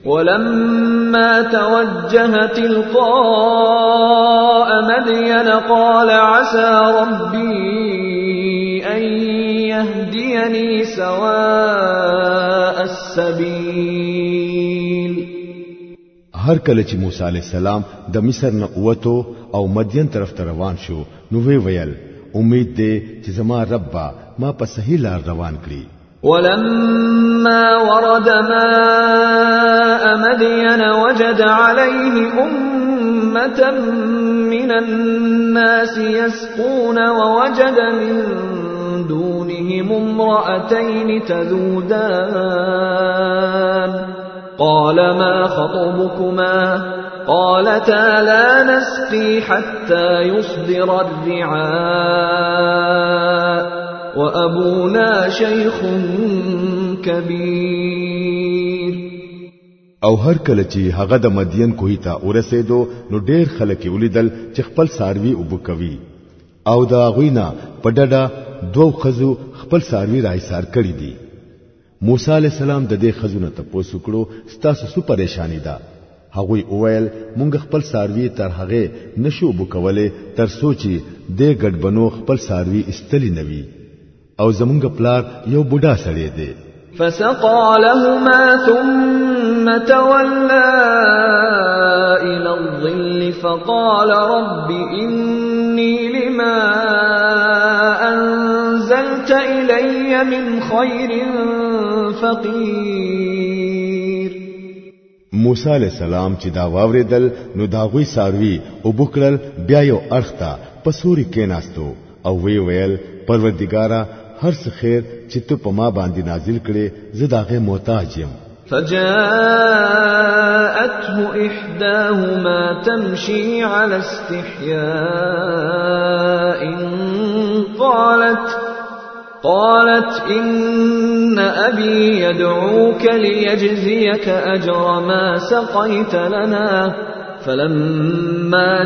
ولما توجه تلقاء مدين قال عسى ربي أن يهديني سواء السبيل. هر کله چې موسی علی السلام د مصر نه ووتو او مدین طرف ته روان شو نو وی ویل امید دې چې زما رب ما په صحیح لار روان کړي. ولما ورد ماء مدين وجد عليه أمة من الناس يسقون ووجد من دونهم امرأتين تذودان قال ما خطبكما قالتا لا نسقي حتى يصدر الرعاء وأبونا شيخ كبير. او هر کله چې هغه د مدین کوی ته ورسېدو نو ډېر خلک ولیدل چې خپل ساروي وبکوي او دا غوینا په ډډه دوه خزو خپل ساروي رايسار کړی دي. موسی علی السلام د دې خزونه ته پوسو کړو ستاسو سو پریشانی ده. هغوی اویل مونږ خپل ساروي تر هغه نشو بکوله تر سوچي دې ګډبنو خپل ساروي استلی نوي او زمونږ پلار یو بوډا سړی دی. فسقى لهما ثم تولى إلى الظل فقال رب إني لما أنزلت إلي من خير فقير. موسی علیہ السلام چې دا واوریدل نو دا غوي ساروي او بوکړل بیا یو اړخته پسوري کېناستو او وی ویل پروردګارا هر څه خیر چې ته په ما باندې نازل کړي زه داغه محتاج یم. فجاءته إحداهما تمشي على استحياء قالت إن أبي يدعوك ليجزيك أجر ما سقيت لنا. فلما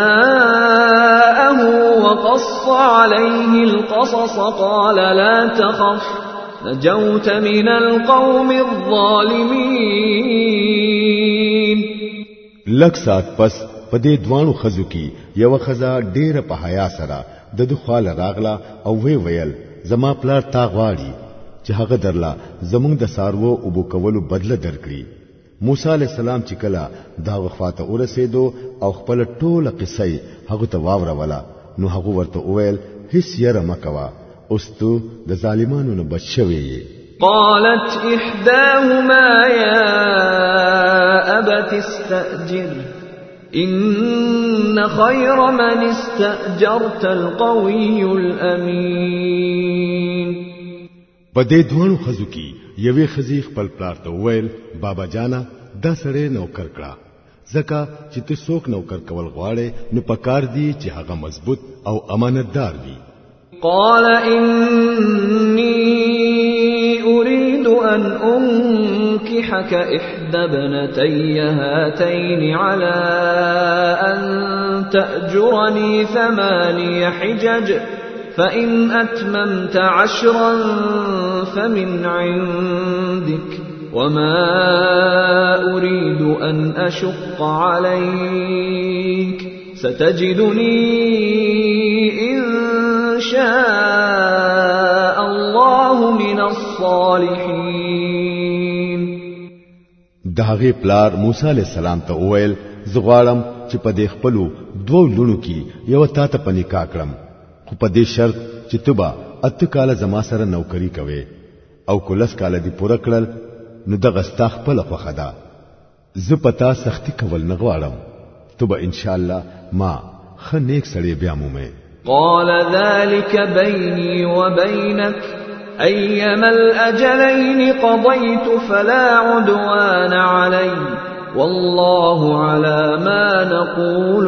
جاءه وقص عليه القصص قال لا تخف نجوت من القوم الظالمين. لک سات پس پدې دوانو خزو کې یو خزا ډېر په حیا سره د دخوال راغلا او وی ویل زما پلار تا غواړي چې هغه درلا زمونږ د سارو او بو کولو بدله درکړي. موسی علیہ السلام چې کله دا وفات ورسېدو او خپل ټوله قصه هغه ته واوروله نو هغه ورته وویل هیڅ یره مکوا اوس ته د ظالمانو نه بچ شوی. قالت إحداهما يا أبت استأجر إن خير من استأجرت القوي الأمين. په دې دوه خزو کې یوې خزي خپل پلار ته وویل بابا جانا دا سړی نوکر کړه ځکه چې ته څوک نوکر کول غواړې نو پکار دی چې هغه مضبوط او امانتدار وي. قال إني أريد أن أنكحك إحدى ابنتي هاتين على أن تأجرني 8 حجج فإن أتممت 10 فمن عندك وما أريد أن أشق عليك ستجدني إن شاء الله من الصالحين. داغه پلار موسی علیہ السلام ته وویل زغوالم چې په دې خپلو 2 لونو کې یو تا ته پنیکا کړم خو په دې شرط چې تبا اته کال زما سره نوکری کوي او کولس کال دی پوره کړل نو دغه ستا خپل خوخه ده زه پتا سختی کول نه غواړم تبا ان شاء الله ما خنیک سړی بیا مومه. قال ذلك بيني وبينك أيما الأجلين قضيت فلا عدوان علي والله على ما نقول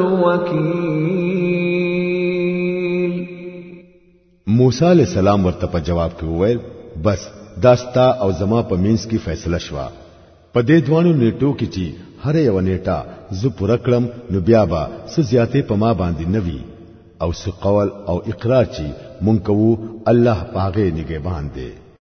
وكيل. موسی علیہ السلام ورته په جواب کې وویل بس داستا او زما په مینس کې فیصله شوه په دې دوانو نیټو کې چې هر یو نیټه زه پوره کړم نو بیا به څه زیاتې په ما باندې نوي او څه قول او اقرار چې مونږ کوو الله پاغه نگهبان دی.